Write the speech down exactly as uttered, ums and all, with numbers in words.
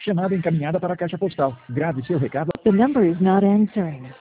Chamada encaminhada para a caixa postal. Grave seu recado. The number is not answering.